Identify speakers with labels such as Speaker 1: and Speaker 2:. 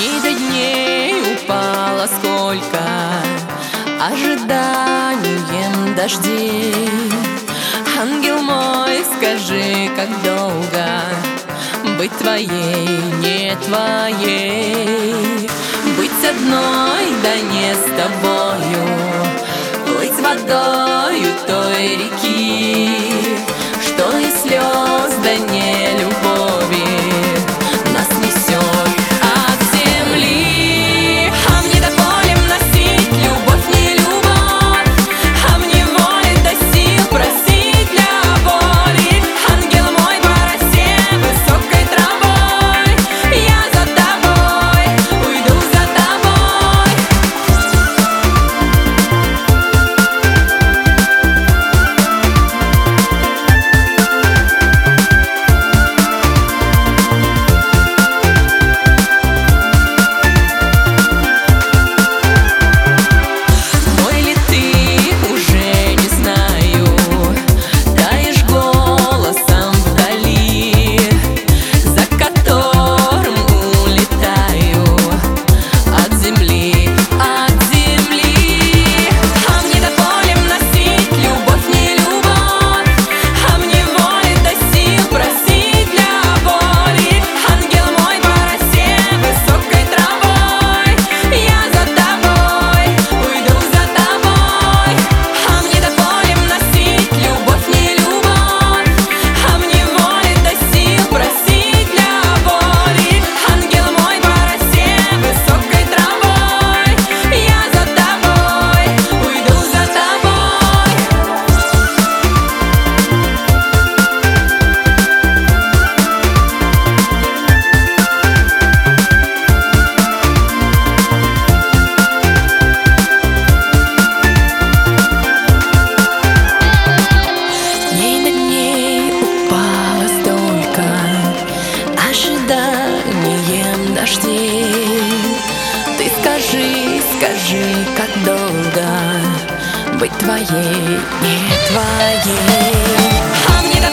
Speaker 1: Дней до дней упало сколько ожиданием дождей. Ангел мой, скажи, как долго быть твоей, не твоей? Быть одной, да не с тобою, плыть водою той реки, что и слез, да не любови нас несет от земли. А мне доволен носить любовь, не любовь, а мне воли до сил просить для боли. Ангел мой по росе высокой травой, я за тобой, уйду за тобой. Мой ли ты, уже не знаю, таешь голосом вдали, за которым улетаю от земли, от земли. А мне доволен носить любовь, не любовь, а мне воли до сил просить для боли. Ангел мой по росе высокой травой, я за тобой, уйду за тобой. А мне доволен носить любовь, не любовь, а мне воли до сил просить для боли. Ангел мой по росе высокой травой, я за тобой, уйду за тобой. Дней на дней упало столько ожиданием дождей. Ты скажи, скажи, как долго быть твоей, не твоей? А мне